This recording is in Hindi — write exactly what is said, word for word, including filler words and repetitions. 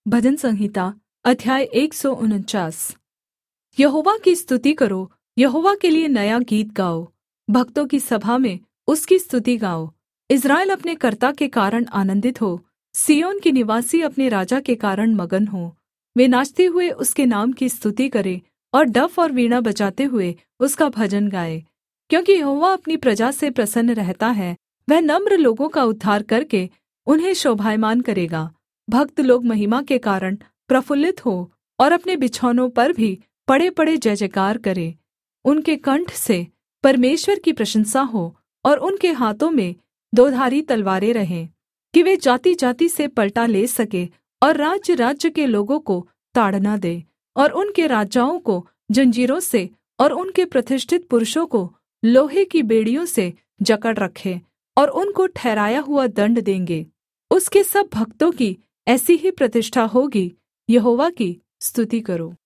भजन संहिता अध्याय एक सौ उनचास। यहोवा की स्तुति करो, यहोवा के लिये नया गीत गाओ, भक्तों की सभा में उसकी स्तुति गाओ। इस्राएल अपने कर्ता के कारण आनन्दित हो, सिय्योन के निवासी अपने राजा के कारण मगन हों। वे नाचते हुए उसके नाम की स्तुति करें और डफ और वीणा बजाते हुए उसका भजन गाएँ। क्योंकि यहोवा अपनी प्रजा से प्रसन्न रहता है, वह नम्र लोगों का उद्धार करके उन्हें शोभायमान करेगा। भक्त लोग महिमा के कारण प्रफुल्लित हो और अपने बिछौनों पर भी पड़े-पड़े जय जयकार करें। उनके कंठ से परमेश्वर की प्रशंसा हो और उनके हाथों में दोधारी तलवारें रहें, कि वे जाति-जाति से पलटा ले सके और राज्य-राज्य के लोगों को ताड़ना दे, और उनके राजाओं को जंजीरों से और उनके प्रतिष्ठित पुरुषों को लोहे की बेड़ियों से जकड़ रखे और उनको ठहराया हुआ दण्ड देंगे। उसके सब भक्तों की ऐसी ही प्रतिष्ठा होगी। यहोवा की स्तुति करो।